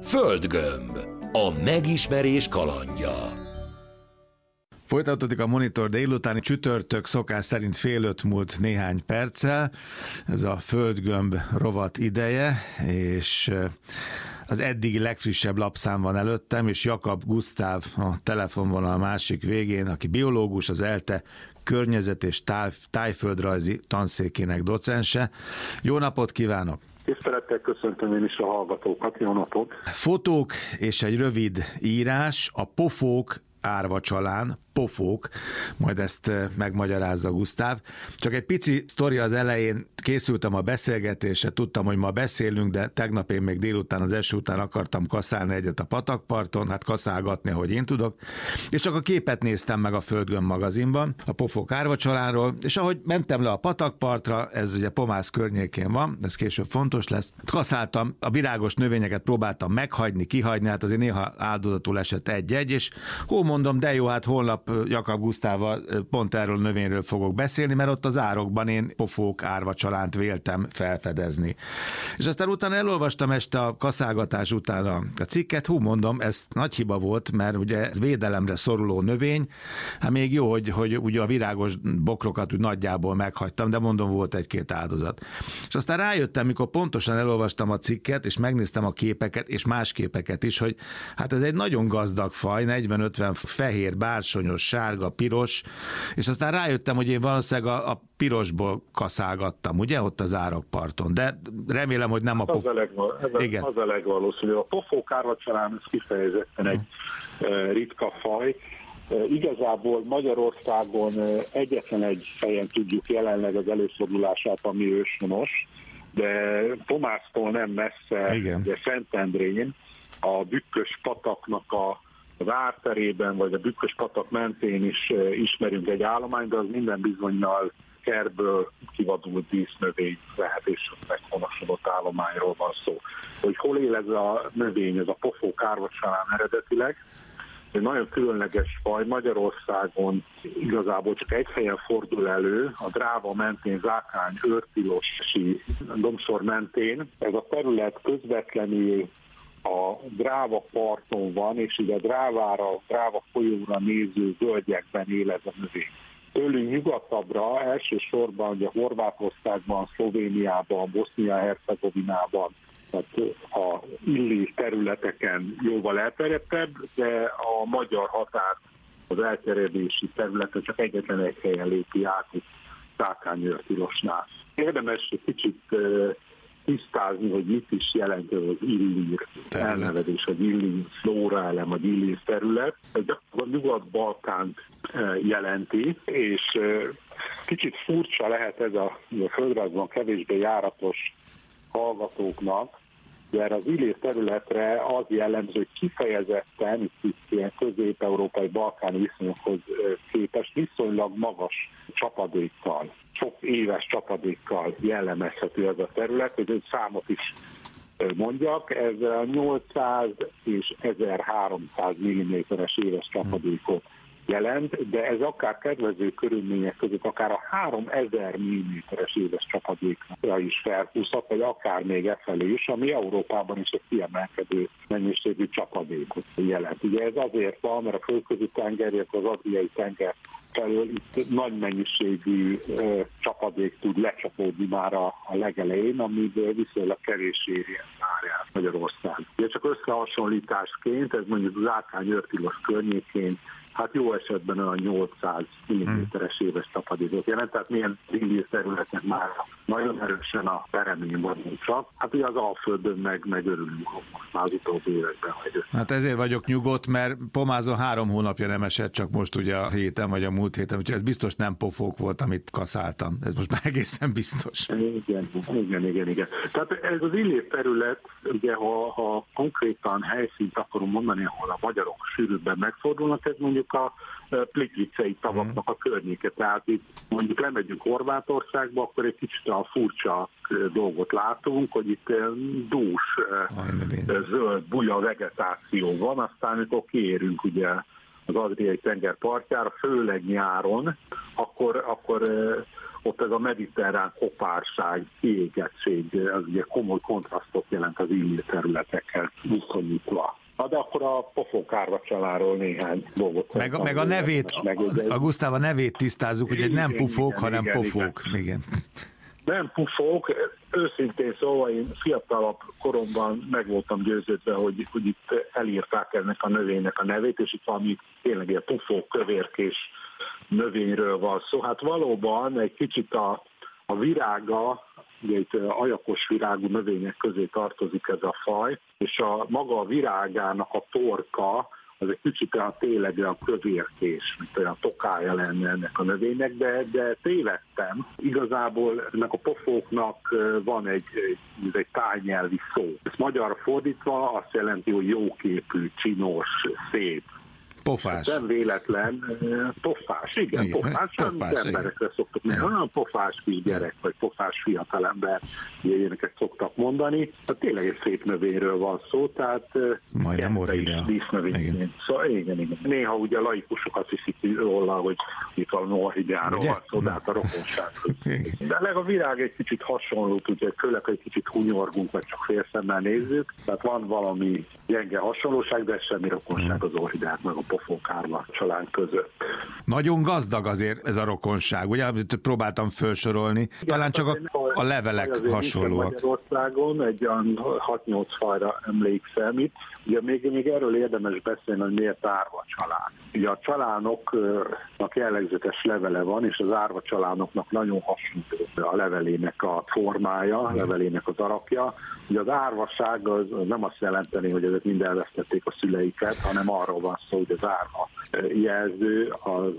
Földgömb. A megismerés kalandja. Folytatódik a Monitor délutáni, csütörtök, szokás szerint 4:30 múlt néhány perccel. Ez a Földgömb rovat ideje, és az eddigi legfrissebb lapszám van előttem, és Jakab Gusztáv a telefonvonal másik végén, aki biológus, az ELTE környezet- és tájföldrajzi tanszékének docense. Jó napot kívánok! Tisztelettel köszöntöm én is a hallgatókat, jó napot! Fotók és egy rövid írás, a pofók árvacsalán, pofók, majd ezt megmagyarázza Gusztáv. Csak egy pici sztori az elején, készültem a beszélgetésre, tudtam, hogy ma beszélünk, de tegnap én még délután az eső után akartam kaszálni egyet a patakparton, hát kaszálgatni, ahogy én tudok, és csak a képet néztem meg a Földgömb magazinban, a pofók árvacsalánról, és ahogy mentem le a patakpartra, ez ugye Pomász környékén van, ez később fontos lesz, kaszáltam, a virágos növényeket próbáltam meghagyni, kihagyni, hát azért néha áldozatul esett egy-egy, és mondom, de jó, hát holnap Jakab Gusztával pont erről a növényről fogok beszélni, mert ott az árokban én pofók árvacsalánt véltem felfedezni. És aztán utána elolvastam este a kaszálgatás után a cikket, mondom, ez nagy hiba volt, mert ugye ez védelemre szoruló növény, hát még jó, hogy ugye a virágos bokrokat úgy nagyjából meghagytam, de mondom, volt egy-két áldozat. És aztán rájöttem, mikor pontosan elolvastam a cikket, és megnéztem a képeket, és más képeket is, hogy hát ez egy nagyon gazdag faj, 40-50 fehér, bársonyos, sárga, piros, és aztán rájöttem, hogy én valószínűleg a pirosból kaszálgattam, ugye, ott az árokparton, de remélem, hogy nem a pofók. Az a legvalószínűbb. A pofók árvacsalán ez kifejezetten egy ritka faj. Igazából Magyarországon egyetlen egy helyen tudjuk jelenleg az előfordulását, ami őshonos, de Pomásztól nem messze, de Szentendrén, a Bükkös pataknak az árterében, vagy a Bükkös patak mentén is ismerünk egy állományt, de az minden bizonnyal kertből kivadult dísznövény lehet, és meghonosodott állományról van szó. Hogy hol él ez a növény, ez a pofók árvacsalán eredetileg, egy nagyon különleges faj, Magyarországon igazából csak egy helyen fordul elő, a Dráva mentén, Zákány, Őrtilosi dombsor mentén. Ez a terület közvetlenül a Dráva parton van, és ide a Dráva folyóra néző völgyekben él ez a növény. Tőlünk nyugatabbra, elsősorban ugye Horvátországban, Szlovéniában, Bosznia-Hercegovinában, tehát a illi területeken jóval elterjedtebb, de a magyar határ az elterjedési területen csak egyetlen egy helyen lépi át, itt Zákány-Őrtilosnál. Érdemes egy kicsit tisztázni, hogy mit is jelent az illír elnevezés, vagy illír flóra elem, vagy illír terület. Ez gyakorlatilag Nyugat-Balkánt jelenti, és kicsit furcsa lehet ez a földrajzban kevésbé járatos hallgatóknak, de erre az illír területre az jellemző, hogy kifejezetten itt ilyen közép-európai balkáni viszonyokhoz képest viszonylag magas csapadékkal, sok éves csapadékkal jellemezhető ez a terület, hogy egy számot is mondjak, ez 800 és 1300 mm-es éves csapadékot jelent, de ez akár kedvező körülmények között akár a 3000 mm-es éves csapadékra is felhúzhat, vagy akár még efelé is, ami Európában is egy kiemelkedő mennyiségű csapadékot jelent. Ugye ez azért van, mert a Földközi tenger, illetve az Adriai tenger felől itt nagy mennyiségű csapadék tud lecsapódni már a legelején, amiből viszonylag kevés érjen várját Magyarország. Ugye csak összehasonlításként, ez mondjuk az Zákány-Őrtilos környékén, hát jó esetben olyan 800 mm-es éves csapadékot jelent, tehát milyen illír területek már nagyon erősen a peremén vagyunk csak. Hát ugye az Alföldön meg örülünk most már az utóbbi években. Hát ezért vagyok nyugodt, mert Pomázon 3 hónapja nem esett, csak most ugye a héten vagy a múlt héten, úgyhogy ez biztos nem pofók volt, amit kaszáltam. Ez most már egészen biztos. Igen. Tehát ez az illír terület, ugye ha konkrétan helyszínt akarom mondani, ahol a magyarok sűrűbben megfordulnak, ez mondjuk a Plitvicei tavaknak a környéke. Tehát itt mondjuk lemegyünk Horvátországba, akkor egy kicsit a furcsa dolgot látunk, hogy itt dús, zöld, buja vegetáció van, aztán amikor kiérünk ugye az Adriai tenger partjára, főleg nyáron, akkor ott ez a mediterrán kopárság, kiégettség, az ugye komoly kontrasztot jelent az illő területekkel viszonyítva. De akkor a pofók árvacsaláról néhány dolgot. Meg a nevét, a Gusztáv, a nevét tisztázzuk, hogy nem pufók, hanem pofók. Igen. Nem pufók, őszintén szóval én fiatalabb koromban meg voltam győződve, hogy itt elírták ennek a növénynek a nevét, és itt valami tényleg ilyen pufók, kövérkés növényről van szó. Hát valóban egy kicsit a virága, ugye itt ajakos virágú növények közé tartozik ez a faj, és maga a virágának a torka, az egy kicsit tényleg a kövérkés, mint olyan tokája lenne ennek a növénynek, de tévedtem. Igazából ennek a pofóknak van egy tájnyelvi szó. Ez magyarra fordítva azt jelenti, hogy jóképű, csinos, szép. Pofás. Nem véletlen, pofás, igen, pofás, az emberekre szoktak mondani, pofás kisgyerek, vagy pofás fiatalember, ilyeneket szoktak mondani. Tehát tényleg egy szép növényről van szó, tehát majdnem orchidea. Dísznövényként. Szóval igen. Néha ugye a laikusok azt hiszik róla, hogy itt valami orchideáról van szó, de hát a rokonság. De a virág egy kicsit hasonló, ugye főleg egy kicsit hunyorgunk, vagy csak félszemmel nézzük, tehát van valami gyenge hasonlóság, de semmi rokonság az orchideák meg a pofók árvacsalán között. Nagyon gazdag azért ez a rokonság, ugye? Próbáltam felsorolni. Talán csak a levelek hasonlóak. Magyarországon egy olyan 6-8 fajra emlékszem itt. Ugye még erről érdemes beszélni, hogy miért árvacsalán. Ugye a csalánoknak jellegzetes levele van, és az árvacsalánoknak nagyon hasonló a levelének a formája, a levelének az alakja. Ugye az árvaság az nem azt jelenteni, hogy ezek mind elvesztették a szüleiket, hanem arról van szó, hogy az árva jelző az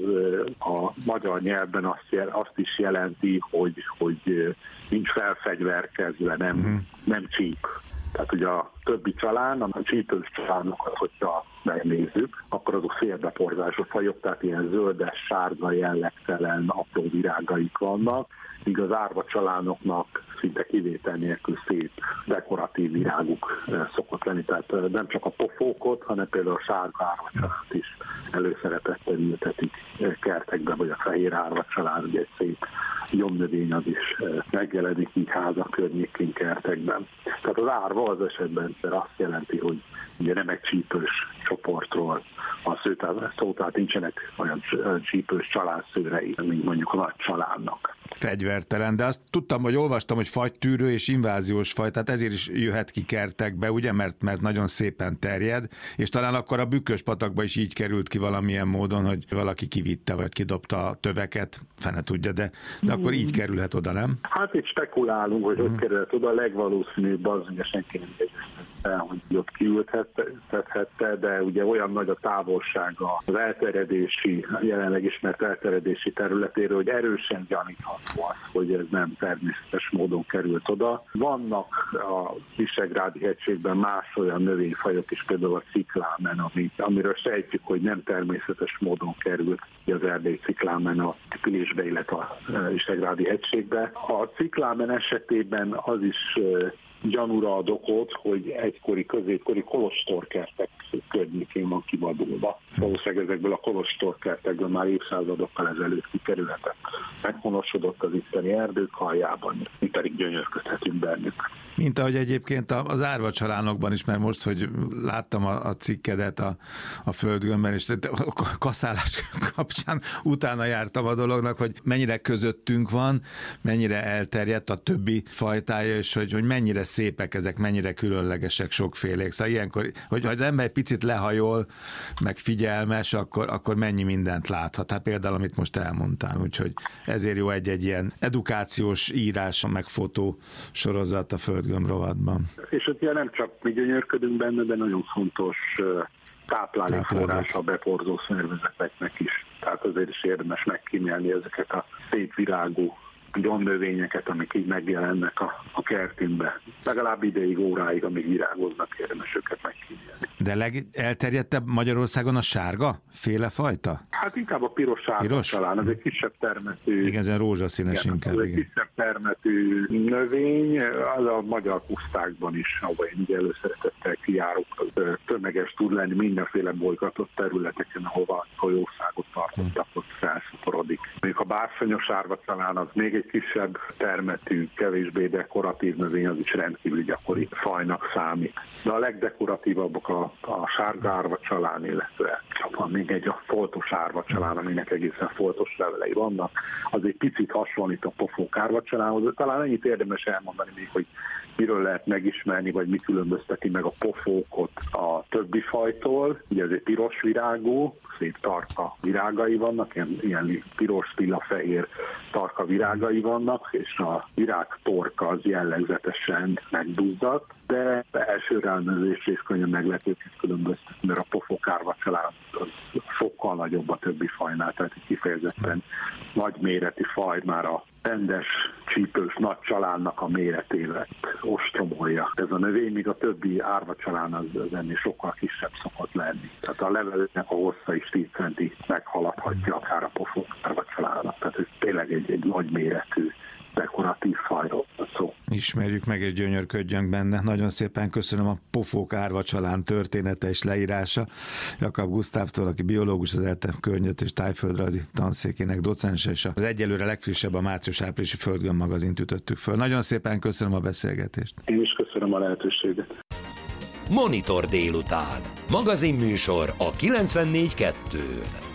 a magyar nyelvben azt is jelenti, hogy nincs felfegyverkezve, nem csíp. Tehát ugye a többi csalán, a csípős csalánokat, hogyha megnézzük, akkor azok félbeporzású fajok, tehát ilyen zöldes, sárga, jellegtelen, apró virágaik vannak, míg az árvacsalánoknak szinte kivétel nélkül szép dekoratív viráguk szokott lenni. Tehát nem csak a pofókot, hanem például a sárga árvacsalánt is előszeretettel ültetik kertekben, vagy a fehér árvacsalán, ugye egy szép gyomnövény az is megjelenik így házak környékén, kertekben. Tehát az árva az esetben azt jelenti, hogy ugye nem egy csípős csoportról van szó, tehát nincsenek olyan csípős csalánszőrei, mint mondjuk a nagy csalánnak. Fegyvertelen, de azt tudtam, hogy olvastam, hogy fagytűrő és inváziós faj, tehát ezért is jöhet ki kertekbe, ugye, mert nagyon szépen terjed, és talán akkor a Bükkös-patakba is így került ki valamilyen módon, hogy valaki kivitte, vagy kidobta a töveket, fene tudja, de akkor így kerülhet oda, nem? Hát itt spekulálunk, hogy kerülhet oda, a legvalószínűbb az, ugye senki nem el, hogy ott kiülthette, de ugye olyan nagy a távolsága az elterjedési, jelenleg ismert elterjedési területéről, hogy erősen gyanítható az, hogy ez nem természetes módon került oda. Vannak a Visegrádi hegységben más olyan növényfajok is, például a ciklámen, amiről sejtjük, hogy nem természetes módon került az erdélyi ciklámen a Pilisbe, illetve a Visegrádi hegységbe. A ciklámen esetében az is gyanúra ad okot, hogy egykori középkori kolostorkertek környékén van kivadulva. Valószínűleg ezekből a kolostorkertekből már évszázadokkal ezelőtt kikerülhetett. Meghonosodott az itteni erdők aljában, mi pedig gyönyörködhetünk bennük. Mint ahogy egyébként az árvacsalánokban is, mert most, hogy láttam a cikkedet a Földgömbben, és a kaszálás kapcsán utána jártam a dolognak, hogy mennyire közöttünk van, mennyire elterjedt a többi fajtája, és hogy mennyire szépek ezek, mennyire különlegesek, sokfélék. Szóval ilyenkor, hogy az ember egy picit lehajol, meg figyelmes, akkor mennyi mindent láthat. Hát például, amit most elmondtál, úgyhogy ezért jó egy ilyen edukációs írás, meg fotó sorozat a Földgömb rovatban. És ott nem csak mi gyönyörködünk benne, de nagyon fontos táplálékforrás a beporzó szervezeteknek is. Tehát azért is érdemes megkímélni ezeket a szép virágú gyomnövényeket, amik így megjelennek a kertünkbe. Legalább ideig, óráig, amíg virágoznak, érdemes őket megkímélni. De legelterjedtebb Magyarországon a sárga féle fajta? Hát inkább a piros sárga talán, ez egy kisebb termetű. Igen, ez rózsaszínes inkább. Ez egy kisebb termetű növény, az a magyar pusztákban is, ahol én ugye előszeretettel kijárok, az tömeges tud lenni mindenféle bolygatott területeken, ahova jószágot tartottak, ott felszaporodik. Még a bársonyos árvacsalán az még egy kisebb termetű, kevésbé dekoratív növény, az is rendkívül gyakori fajnak számít. De a legdekoratívabbak a sárga árvacsalán, illetve van még egy a foltos árvacsalán, aminek egészen foltos levelei vannak. Az egy picit hasonlít a pofók árvacsalánhoz. Talán ennyit érdemes elmondani még, hogy miről lehet megismerni, vagy mi különbözteti meg a pofókot a többi fajtól. Ugye ez egy piros virágú, szép tarka virágai vannak, ilyen piros, lila, fehér tarka virágai vannak, és a virág torka az jellegzetesen megduzzadt, de első ránézésre is könnyen meg lehet őket különböztetni, mert a pofók árvacsalán sokkal nagyobb a többi fajnál, tehát kifejezetten nagy méretű faj, már a rendes, csípős nagy csalánnak a méretével ostromolja. Ez a növény, míg a többi árvacsalán az ennél sokkal kisebb szokott lenni. Tehát a leveleknek a hossza is 10 centi meghaladhatja akár a pofók árvacsalának. Tehát ez tényleg egy nagy méretű dekoratív fajról szó. Ismerjük meg és gyönyörködjünk benne. Nagyon szépen köszönöm a pofók árvacsalán története és leírása. Jakab Gusztávtól, aki biológus, az ELTE környezet és tájföldrajzi tanszékének docense, és az egyelőre legfrissebb a március-áprilisi Földgömb magazint ütöttük föl. Nagyon szépen köszönöm a beszélgetést. Én is köszönöm a lehetőséget. Monitor délután. Magazinműsor a 94.2-n.